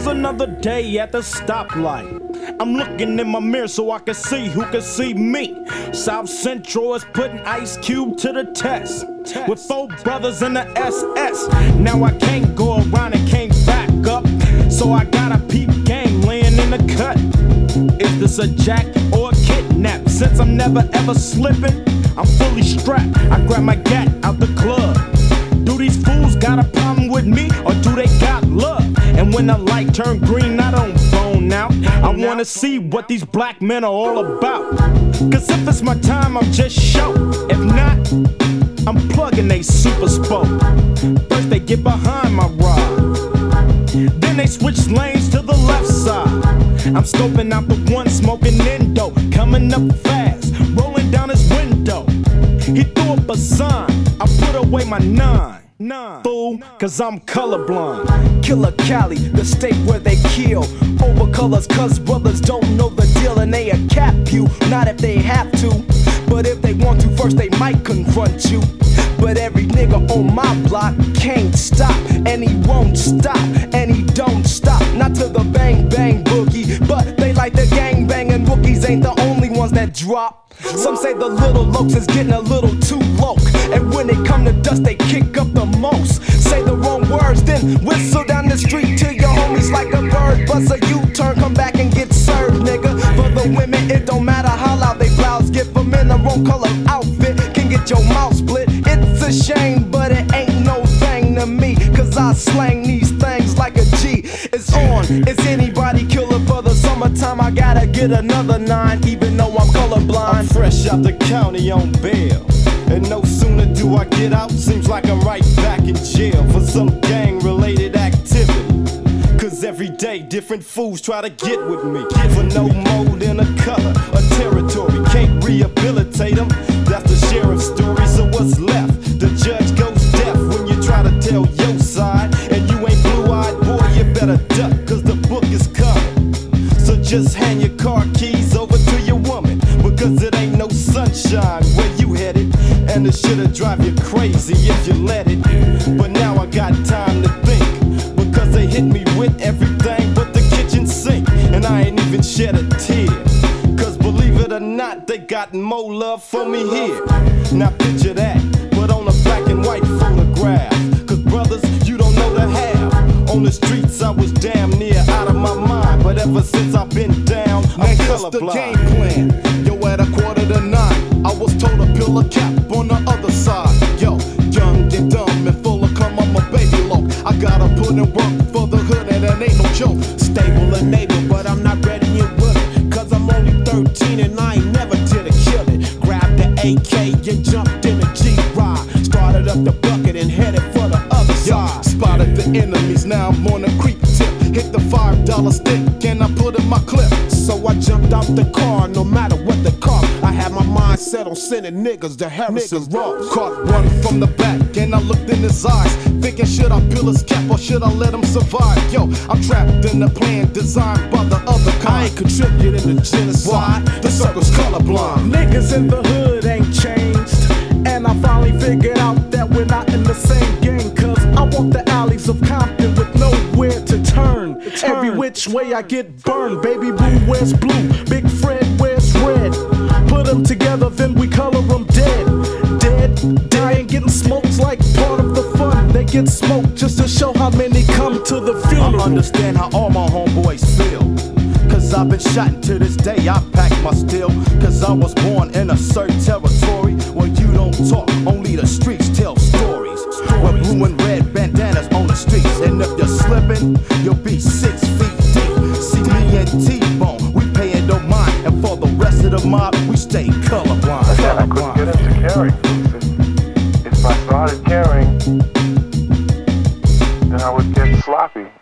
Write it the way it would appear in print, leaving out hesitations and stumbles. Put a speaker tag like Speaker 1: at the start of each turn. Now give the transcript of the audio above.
Speaker 1: another day at the stoplight. I'm looking in my mirror so I can see who can see me. South Central is putting Ice Cube to the test. With 4 brothers in the SS. Now I can't go around and can't back up. So I got a peep game laying in the cut. Is this a jack or a kidnap? Since I'm never ever slipping, I'm fully strapped. I grab my gat out the club. Do these fools got a problem with me, or do they got love? And when the light turn green, I don't bone out. I wanna see what these black men are all about. Cause if it's my time, I'm just show. If not, I'm plugging they super spoke. First they get behind my ride, then they switch lanes to the left side. I'm scoping out the one smoking Indo, coming up fast, rolling down his window. He threw up a sign, I put away my 9. Fool, cause I'm colorblind.
Speaker 2: Killer Cali, the state where they kill over colors, cause brothers don't know the deal and they cap you. Not if they have to, but if they want to, first they might confront you. But every nigga on my block can't stop, and he won't stop, and he don't stop. Not to the bang bang boogie, but they like the gang bang, and rookies ain't the only ones that drop. Some say the little lokes is getting a little too low, and when they come to dust they kick up the most. Say the wrong words, then whistle down the street to your homies like a bird. Bust a U-turn, come back and get served, nigga. For the women, it don't matter how loud they blouse. Get them in the wrong color outfit, can get your mouth split. It's a shame, but it ain't no thing to me, cause I slang these things like a G. It's on, is anybody killer for the summertime? I gotta get another 9, even though I'm colorblind.
Speaker 1: I'm fresh out the county on bail, and no sooner do I get out, seems like I'm right back in jail for some gang-related activity. Cause every day different fools try to get with me, for no more than a color, a territory. Can't rehabilitate them, that's the sheriff's story. So what's left? The judge goes deaf when you try to tell your side, and you ain't blue-eyed, boy, you better duck, cause the book is coming. So just hand your car keys over to your woman, because it ain't no sunshine where you headed, and it should've drive you crazy if you let it. But now I got time to think, because they hit me with everything but the kitchen sink, and I ain't even shed a tear, cause believe it or not, they got more love for me here. Now picture that, but on a black and white photograph, cause brothers, you don't know the half. On the streets I was damn near out of my mind, but ever since I've been down, I'm colorblind.
Speaker 3: The game plan, yo, at 8:45, I was told to peel a cap on the other side. Yo, young and dumb and full of cum, I'm a baby low. I gotta put in work for the hood, and that ain't no joke.
Speaker 4: Stable and able, but I'm not ready yet with it, cause I'm only 13 and I ain't never did a killing. Grabbed the AK and jumped in a G-Ride, started up the bucket and headed for the other side.
Speaker 3: Spotted the enemies, now I'm on a creep tip. Hit the $5 stick and I put in my clip.
Speaker 4: So I jumped out the car, no matter what the cost. I had my mind set on sending niggas to Harrison Ross.
Speaker 3: Caught one from the back and I looked in his eyes, thinking should I peel his cap or should I let him survive? Yo, I'm trapped in the plan designed by the other kind.
Speaker 4: I ain't contributing to genocide,
Speaker 3: the circle's colorblind.
Speaker 2: Niggas in the hood ain't changed, and I finally figured out that we're not in the same gang, cause I walk the alleys of Compton with nowhere to turn. Every which way I get burned. Baby blue wears blue, Big Fred wears red. Put them together, then we color them dead. Dead, dying, getting smoked like part of the fun. They get smoked just to show how many come to the funeral.
Speaker 1: I understand how all my homeboys feel, cause I've been shot, and to this day I pack my steel. Cause I was born in a certain territory where you don't talk, only the streets tell stories. Where blue and red bandanas on the streets, and if you're slipping, you'll be 6 feet deep. See me and T-Bone, we paying no mind, and for the rest of the mob, we stay colorblind.
Speaker 5: I couldn't get into carrying. If I started carrying, then I would get sloppy.